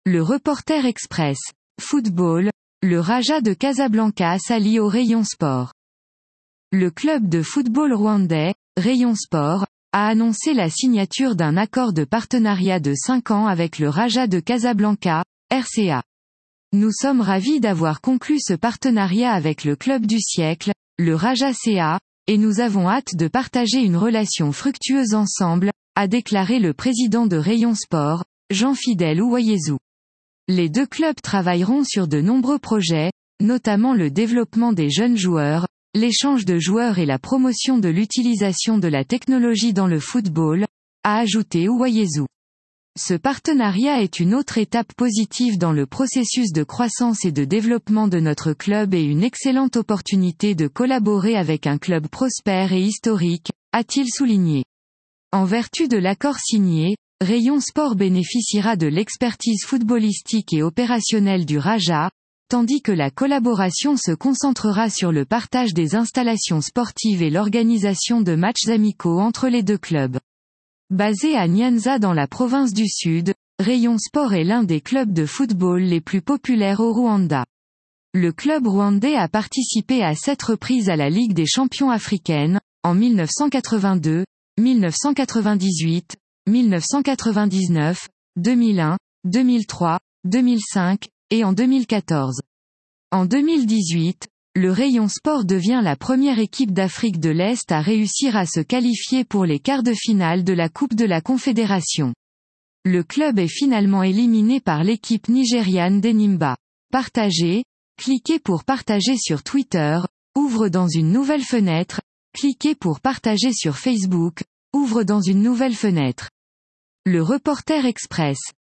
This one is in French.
Le Reporter Express. Football. Le Raja de Casablanca s'allie au Rayon Sport. Le club de football rwandais, Rayon Sport, a annoncé la signature d'un accord de partenariat de 5 ans avec le Raja de Casablanca, RCA. Nous sommes ravis d'avoir conclu ce partenariat avec le club du siècle, le Raja CA, et nous avons hâte de partager une relation fructueuse ensemble, a déclaré le président de Rayon Sport, Jean-Fidèle Ouayezou. Les deux clubs travailleront sur de nombreux projets, notamment le développement des jeunes joueurs, l'échange de joueurs et la promotion de l'utilisation de la technologie dans le football, a ajouté Ouayezou. Ce partenariat est une autre étape positive dans le processus de croissance et de développement de notre club et une excellente opportunité de collaborer avec un club prospère et historique, a-t-il souligné. En vertu de l'accord signé, Rayon Sport bénéficiera de l'expertise footballistique et opérationnelle du Raja, tandis que la collaboration se concentrera sur le partage des installations sportives et l'organisation de matchs amicaux entre les deux clubs. Basé à Nyanza dans la province du Sud, Rayon Sport est l'un des clubs de football les plus populaires au Rwanda. Le club rwandais a participé à 7 reprises à la Ligue des champions africaine, en 1982, 1998, 1999, 2001, 2003, 2005, et en 2014. En 2018, le Rayon Sport devient la première équipe d'Afrique de l'Est à réussir à se qualifier pour les quarts de finale de la Coupe de la Confédération. Le club est finalement éliminé par l'équipe nigériane d'Enimba. Partagez, cliquez pour partager sur Twitter, ouvre dans une nouvelle fenêtre, cliquez pour partager sur Facebook, ouvre dans une nouvelle fenêtre. Le Reporter Express.